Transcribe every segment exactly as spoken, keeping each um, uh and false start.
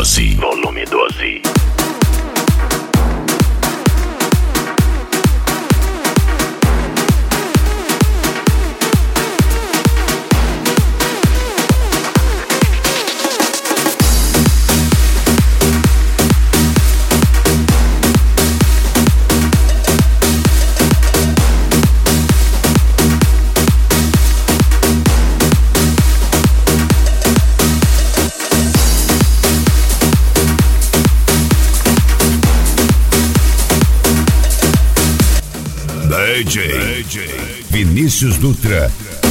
doze. Volume doze. D J, D J Vinícius Dutra.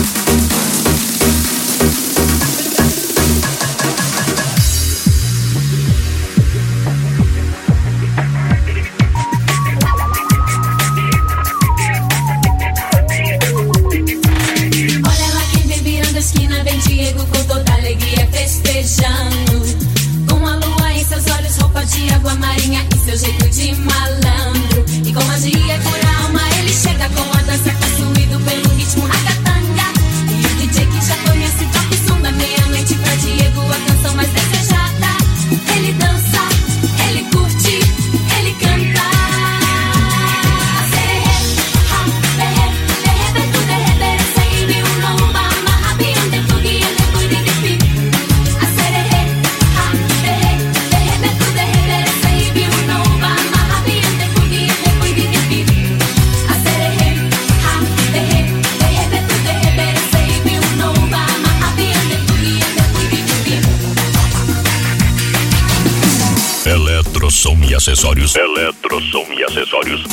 Olha lá quem vem virando a esquina, vem Diego com toda alegria festejando. Com a lua em seus olhos, roupa de água marinha e seu jeito de malandro. E com magia cura alma, ele chega com a dança possuído pelo ritmo ragatanga. E o D J que já conhece toca o som da meia-noite pra Diego a canção mais desejada. Ele dança, ele curte, ele canta. Eletrosom e acessórios. Eletrosom e acessórios.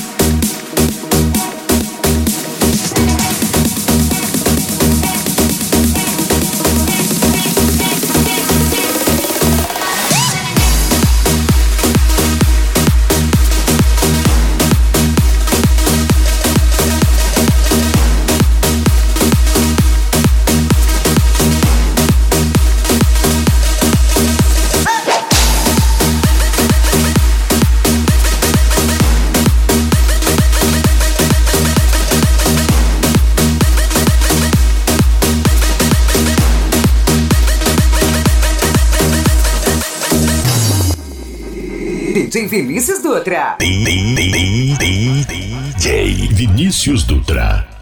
D J Vinícius Dutra. D J Vinícius Dutra.